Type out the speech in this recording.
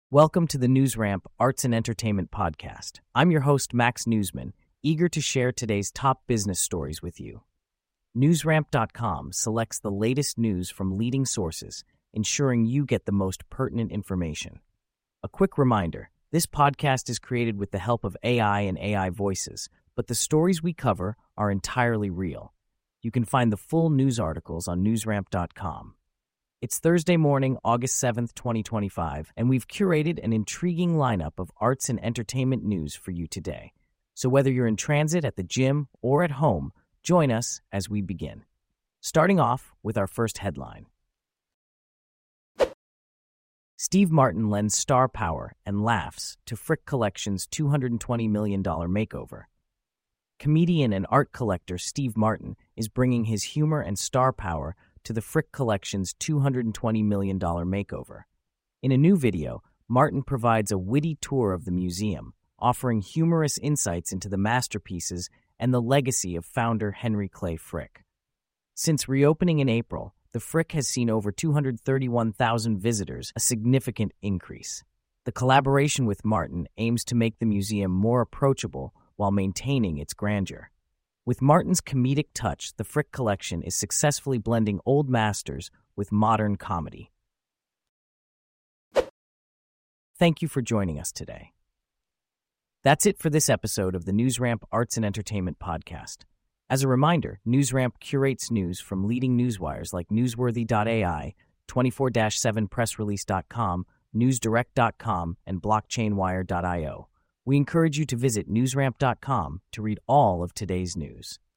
Welcome to the NewsRamp Arts and Entertainment Podcast. I'm your host, Max Newsman, eager to share today's top business stories with you. NewsRamp.com selects the latest news from leading sources, ensuring you get the most pertinent information. A quick reminder, this podcast is created with the help of AI and AI voices, but the stories we cover are entirely real. You can find the full news articles on NewsRamp.com. It's Thursday morning, August 7th, 2025, and we've curated an intriguing lineup of arts and entertainment news for you today. So whether you're in transit, at the gym, or at home, join us as we begin. Starting off with our first headline. Steve Martin lends star power and laughs to Frick Collection's $220 million makeover. Comedian and art collector Steve Martin is bringing his humor and star power to the Frick Collection's $220 million makeover. In a new video, Martin provides a witty tour of the museum, offering humorous insights into the masterpieces and the legacy of founder Henry Clay Frick. Since reopening in April, the Frick has seen over 231,000 visitors, a significant increase. The collaboration with Martin aims to make the museum more approachable while maintaining its grandeur. With Martin's comedic touch, the Frick Collection is successfully blending old masters with modern comedy. Thank you for joining us today. That's it for this episode of the NewsRamp Arts and Entertainment Podcast. As a reminder, NewsRamp curates news from leading newswires like Newsworthy.ai, 24-7pressrelease.com, NewsDirect.com, and BlockchainWire.io. We encourage you to visit newsramp.com to read all of today's news.